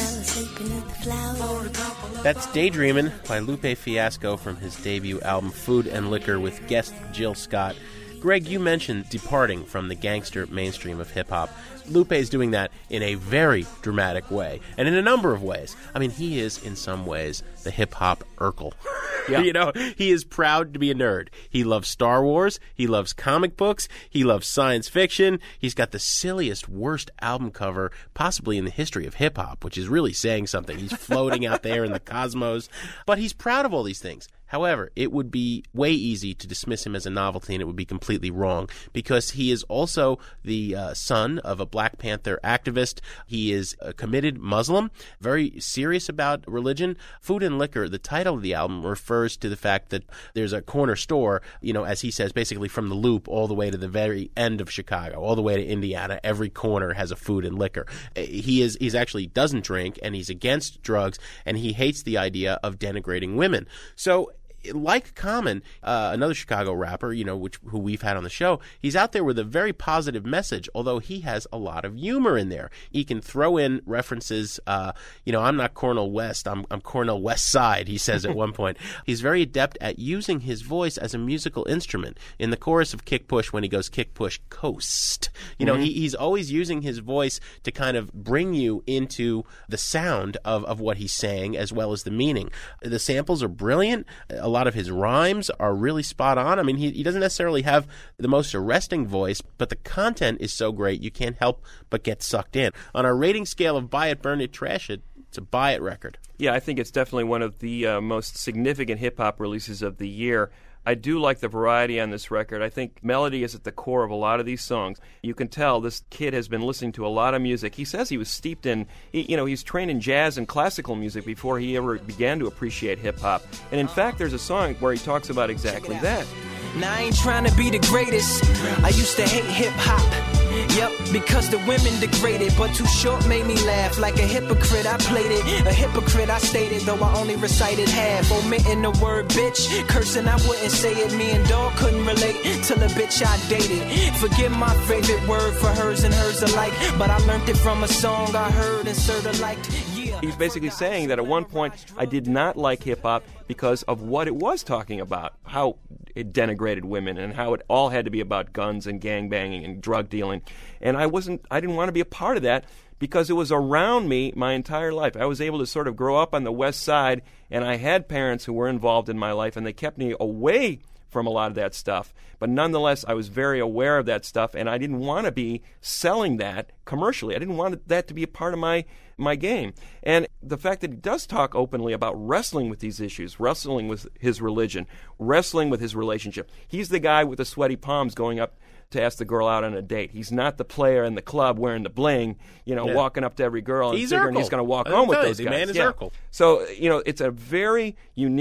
flowers. That's Daydreamin' by Lupe Fiasco from his debut album Food and Liquor with guest Jill Scott. Greg, you mentioned departing from the gangster mainstream of hip-hop. Lupe is doing that in a very dramatic way, and in a number of ways. I mean, he is, in some ways, the hip-hop Urkel. Yeah. You know, he is proud to be a nerd. He loves Star Wars. He loves comic books. He loves science fiction. He's got the silliest, worst album cover possibly in the history of hip-hop, which is really saying something. He's floating out there in the cosmos. But he's proud of all these things. However, it would be way easy to dismiss him as a novelty, and it would be completely wrong, because he is also the son of a Black Panther activist. He is a committed Muslim, very serious about religion. Food and Liquor, the title of the album, refers to the fact that there's a corner store, you know, as he says, basically from the Loop all the way to the very end of Chicago, all the way to Indiana. Every corner has a Food and Liquor. He's actually doesn't drink, and he's against drugs, and he hates the idea of denigrating women. So, like Common, another Chicago rapper, you know, who we've had on the show, he's out there with a very positive message, although he has a lot of humor in there. He can throw in references, you know, I'm not Cornel West, I'm Cornel West Side, he says at one point. He's very adept at using his voice as a musical instrument. In the chorus of Kick Push, when he goes Kick Push Coast, you know, he's always using his voice to kind of bring you into the sound of what he's saying as well as the meaning. The samples are brilliant. A lot of his rhymes are really spot on. I mean, he doesn't necessarily have the most arresting voice, but the content is so great you can't help but get sucked in. On our rating scale of buy it, burn it, trash it, it's a buy it record. Yeah, I think it's definitely one of the most significant hip-hop releases of the year. I do like the variety on this record. I think melody is at the core of a lot of these songs. You can tell this kid has been listening to a lot of music. He says he was steeped in, he's trained in jazz and classical music before he ever began to appreciate hip-hop. And in fact, there's a song where he talks about exactly that. Now I ain't trying to be the greatest. I used to hate hip-hop. Yep, because the women degraded, but Too Short made me laugh. Like a hypocrite, I played it. A hypocrite, I stated, though I only recited half. Omitting the word bitch, cursing, I wouldn't say it. Me and Dog couldn't relate till the bitch I dated. Forgive my favorite word for hers and hers alike, but I learned it from a song I heard and sorta liked. Yeah. He's basically saying that at one point I did not like hip-hop because of what it was talking about, how it denigrated women and how it all had to be about guns and gangbanging and drug dealing. And I didn't want to be a part of that because it was around me my entire life. I was able to sort of grow up on the West Side, and I had parents who were involved in my life, and they kept me away from a lot of that stuff. But nonetheless, I was very aware of that stuff, and I didn't want to be selling that commercially. I didn't want that to be a part of my game. And the fact that he does talk openly about wrestling with these issues, wrestling with his religion, wrestling with his relationship. He's the guy with the sweaty palms going up to ask the girl out on a date. He's not the player in the club wearing the bling, walking up to every girl and figuring he's going to walk home with those guys. The man is Urkel. So, it's a very unique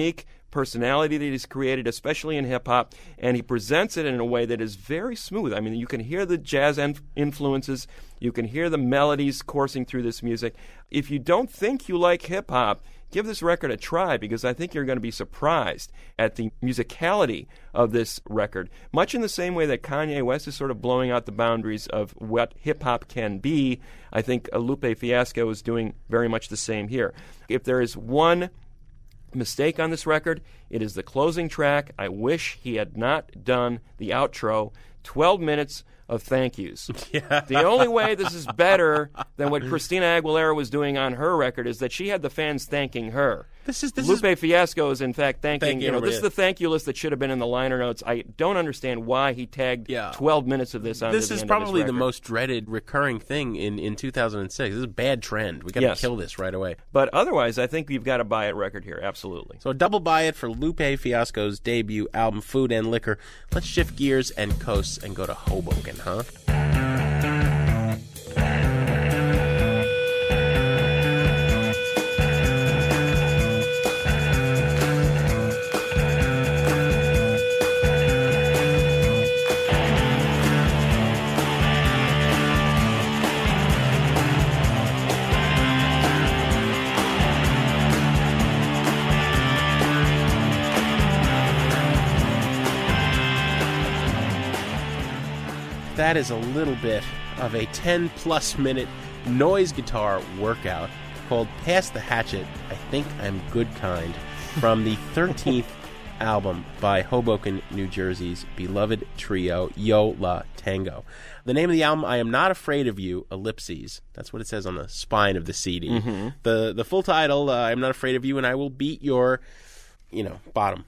personality that he's created, especially in hip-hop, and he presents it in a way that is very smooth. I mean, you can hear the jazz influences. You can hear the melodies coursing through this music. If you don't think you like hip-hop, give this record a try, because I think you're going to be surprised at the musicality of this record. Much in the same way that Kanye West is sort of blowing out the boundaries of what hip-hop can be, I think Lupe Fiasco is doing very much the same here. If there is one mistake on this record, it is the closing track. I wish he had not done the outro. 12 minutes of thank yous. Yeah. The only way this is better than what Christina Aguilera was doing on her record is that she had the fans thanking her. Lupe Fiasco is in fact thanking this is the thank you list that should have been in the liner notes. I don't understand why he tagged 12 minutes of this on this is probably the most dreaded recurring thing in 2006. This is a bad trend. We got to kill this right away. But otherwise, I think you've got to buy it record here. Absolutely. So a double buy it for Lupe Fiasco's debut album, Food and Liquor. Let's shift gears and coast and go to Hoboken, huh? That is a little bit of a 10-plus minute noise guitar workout called Pass the Hatchet, I Think I'm Good Kind, from the 13th album by Hoboken, New Jersey's beloved trio, Yo La Tengo. The name of the album, I Am Not Afraid of You, ellipses. That's what it says on the spine of the CD. Mm-hmm. The full title, I Am Not Afraid of You, and I Will Beat Your... bottom.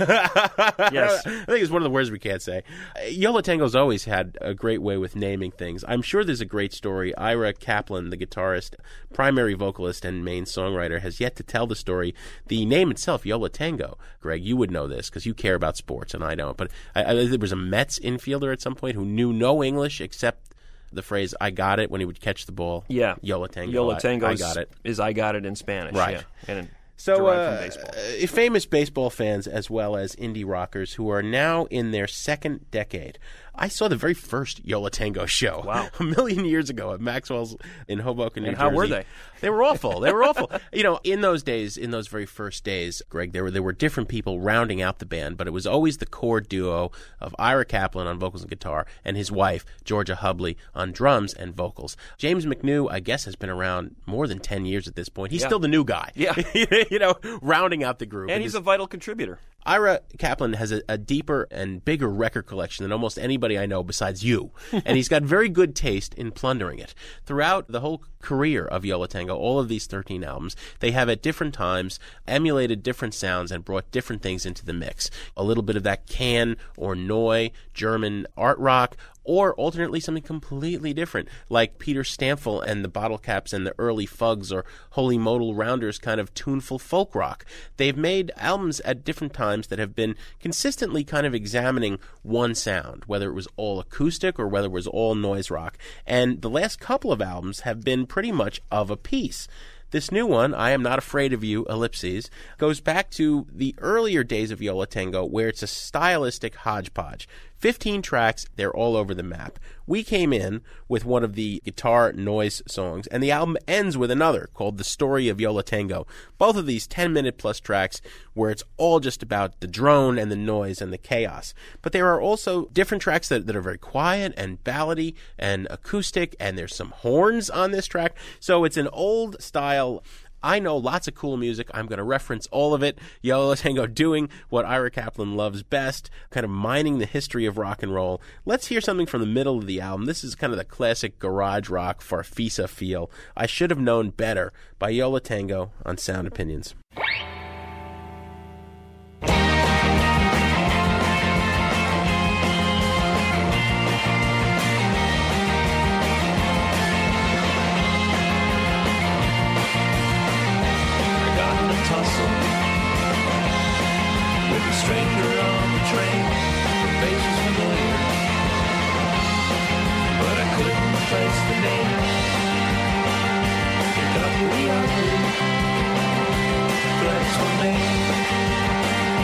Yes. I think it's one of the words we can't say. Yo La Tengo's always had a great way with naming things. I'm sure there's a great story. Ira Kaplan, the guitarist, primary vocalist, and main songwriter, has yet to tell the story. The name itself, Yo La Tengo, Greg, you would know this because you care about sports and I don't. But there was a Mets infielder at some point who knew no English except the phrase "I got it" when he would catch the ball. Yeah. Yo La Tengo. Yo La Tengo I got it. Is I got it in Spanish. Right. Yeah. And so, famous baseball fans as well as indie rockers who are now in their second decade. I saw the very first Yo La Tengo show. Wow. A million years ago at Maxwell's in Hoboken, New Jersey. And how were they? They were awful. They were awful. In those days, in those very first days, Greg, there were different people rounding out the band, but it was always the core duo of Ira Kaplan on vocals and guitar and his wife, Georgia Hubley, on drums and vocals. James McNew, I guess, has been around more than 10 years at this point. He's still the new guy. Yeah. Rounding out the group. And he's a vital contributor. Ira Kaplan has a deeper and bigger record collection than almost anybody I know besides you. And he's got very good taste in plundering it. Throughout the whole career of Yo La Tengo, all of these 13 albums, they have at different times emulated different sounds and brought different things into the mix. A little bit of that Can or Neu German art rock, or alternately something completely different, like Peter Stamfel and the Bottle Caps and the early Fugs or Holy Modal Rounders kind of tuneful folk rock. They've made albums at different times that have been consistently kind of examining one sound, whether it was all acoustic or whether it was all noise rock. And the last couple of albums have been pretty much of a piece. This new one, I Am Not Afraid of You, ellipses, goes back to the earlier days of Yo La Tengo, where it's a stylistic hodgepodge. 15 tracks, they're all over the map. We came in with one of the guitar noise songs, and the album ends with another called The Story of Yo La Tengo. Both of these 10-minute plus tracks where it's all just about the drone and the noise and the chaos. But there are also different tracks that are very quiet and ballady and acoustic, and there's some horns on this track. So it's an old style. I know lots of cool music. I'm going to reference all of it. Yo La Tengo doing what Ira Kaplan loves best, kind of mining the history of rock and roll. Let's hear something from the middle of the album. This is kind of the classic garage rock Farfisa feel. I Should Have Known Better by Yo La Tengo on Sound Opinions. Stranger on the train, her face was familiar, but I couldn't place the name. It got pretty ugly, but it's for me.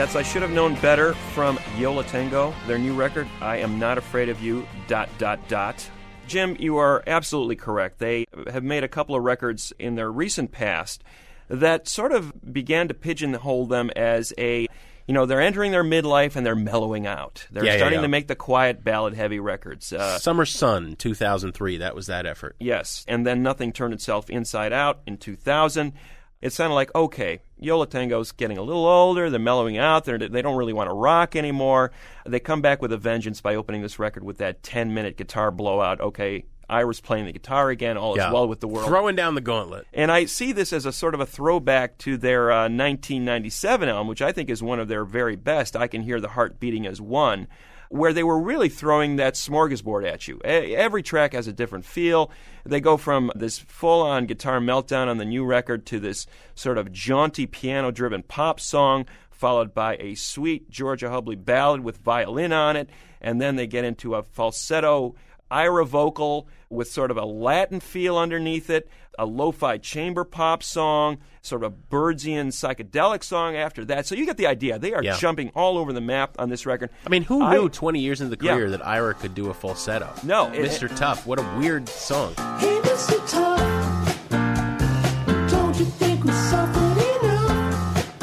That's I Should Have Known Better from Yo La Tengo, their new record, I Am Not Afraid of You, ... Jim, you are absolutely correct. They have made a couple of records in their recent past that sort of began to pigeonhole them as a, they're entering their midlife and they're mellowing out. They're starting to make the quiet, ballad-heavy records. Summer Sun, 2003, that was that effort. Yes, and then Nothing Turned Itself Inside Out in 2000. It sounded like, okay, Yo La Tengo's getting a little older, they're mellowing out, they don't really want to rock anymore. They come back with a vengeance by opening this record with that 10-minute guitar blowout. Okay, Ira's playing the guitar again, all is well with the world. Throwing down the gauntlet. And I see this as a sort of a throwback to their 1997 album, which I think is one of their very best, I Can Hear the Heart Beating as One, where they were really throwing that smorgasbord at you. Every track has a different feel. They go from this full-on guitar meltdown on the new record to this sort of jaunty piano-driven pop song, followed by a sweet Georgia Hubley ballad with violin on it, and then they get into a falsetto Ira vocal with sort of a Latin feel underneath it, a lo-fi chamber pop song, sort of Birdsian psychedelic song after that. So you get the idea. They are jumping all over the map on this record. I mean, who knew 20 years into the career that Ira could do a falsetto? No. Mr. Tough, what a weird song. Hey, Mr. Tough, don't you think we're suffering enough?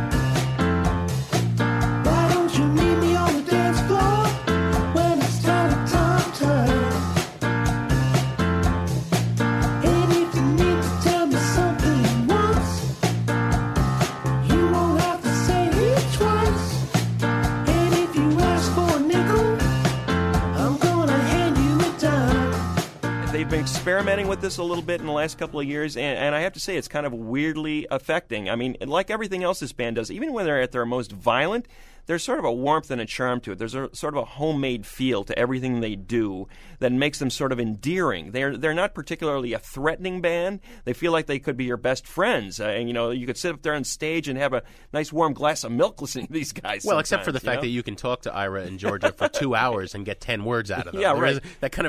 Why don't you meet me on the dance floor when it's time to turn? And if you need to tell me something once, you won't have to say it twice. And if you ask for a nickel, I'm gonna hand you a dime. They've been experimenting with this a little bit in the last couple of years, and I have to say it's kind of weirdly affecting. I mean, like everything else this band does, even when they're at their most violent, there's sort of a warmth and a charm to it. There's a sort of a homemade feel to everything they do that makes them sort of endearing. They're not particularly a threatening band. They feel like they could be your best friends. And, you could sit up there on stage and have a nice warm glass of milk listening to these guys. Well, except for the fact that you can talk to Ira and Georgia for 2 hours and get 10 words out of them. Yeah, right. That kind of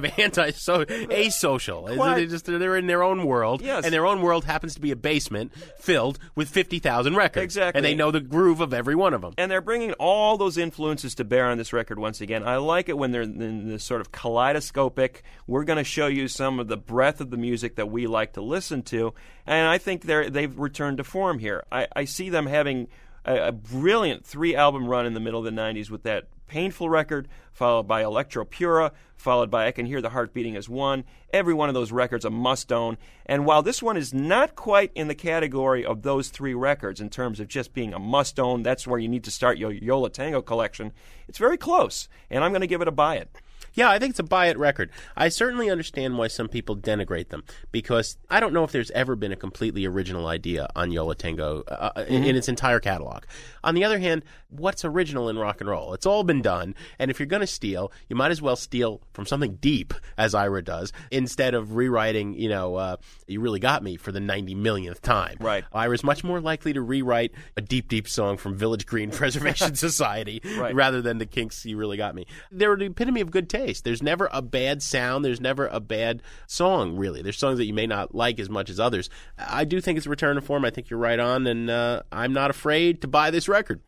asocial. They're in their own world, yes. And their own world happens to be a basement filled with 50,000 records. Exactly. And they know the groove of every one of them. And they're bringing all those influences to bear on this record once again. I like it when they're in this sort of kaleidoscopic, we're going to show you some of the breadth of the music that we like to listen to, and I think they've returned to form here. I see them having a brilliant 3-album run in the middle of the 90s with that Painful record, followed by Electro Pura, followed by I Can Hear the Heart Beating as One. Every one of those records a must-own. And while this one is not quite in the category of those 3 records in terms of just being a must-own, that's where you need to start your Yo La Tengo collection, it's very close, and I'm going to give it a buy it. Yeah, I think it's a buy-it record. I certainly understand why some people denigrate them, because I don't know if there's ever been a completely original idea on Yo La Tengo in its entire catalog. On the other hand, what's original in rock and roll? It's all been done, and if you're going to steal, you might as well steal from something deep, as Ira does, instead of rewriting, You Really Got Me for the 90 millionth time. Right. Ira's much more likely to rewrite a deep, deep song from Village Green Preservation Society rather than the Kinks' You Really Got Me. They're the epitome of good taste. There's never a bad sound. There's never a bad song, really. There's songs that you may not like as much as others. I do think it's a return to form. I think you're right on, and I'm not afraid to buy this record.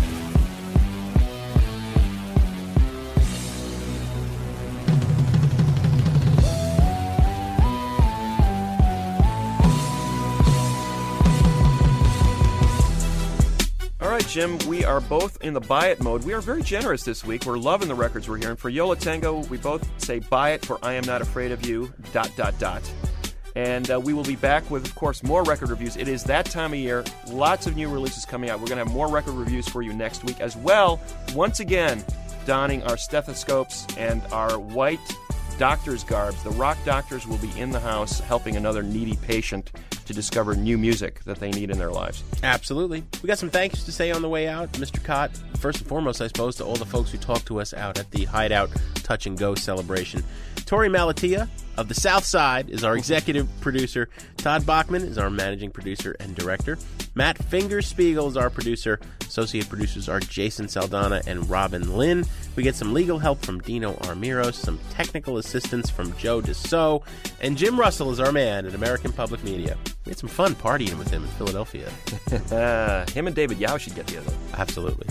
All right, Jim, we are both in the buy it mode. We are very generous this week. We're loving the records we're hearing. For Yo La Tengo, we both say buy it. For I Am Not Afraid of You, ... And we will be back with, of course, more record reviews. It is that time of year. Lots of new releases coming out. We're going to have more record reviews for you next week as well. Once again, donning our stethoscopes and our white doctor's garbs. The rock doctors will be in the house helping another needy patient to discover new music that they need in their lives. Absolutely. We got some thanks to say on the way out, Mr. Cott. First and foremost, I suppose, to all the folks who talked to us out at the Hideout Touch and Go celebration. Tori Malatia of the South Side is our executive producer. Todd Bachman is our managing producer and director. Matt Fingerspiegel is our producer. Associate producers are Jason Saldana and Robin Lynn. We get some legal help from Dino Armiros, some technical assistance from Joe Dassault, and Jim Russell is our man at American Public Media. We had some fun partying with him in Philadelphia. Him and David Yao should get together. Absolutely.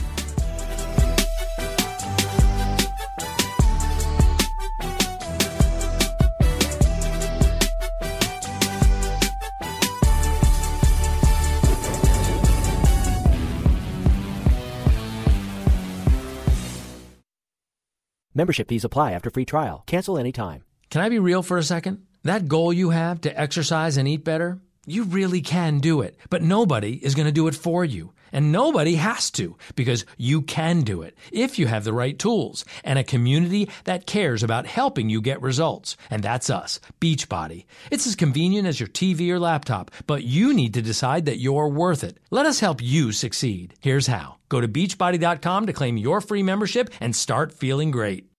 Membership fees apply after free trial. Cancel anytime. Can I be real for a second? That goal you have to exercise and eat better, you really can do it. But nobody is going to do it for you. And nobody has to, because you can do it if you have the right tools and a community that cares about helping you get results. And that's us, Beachbody. It's as convenient as your TV or laptop, but you need to decide that you're worth it. Let us help you succeed. Here's how. Go to Beachbody.com to claim your free membership and start feeling great.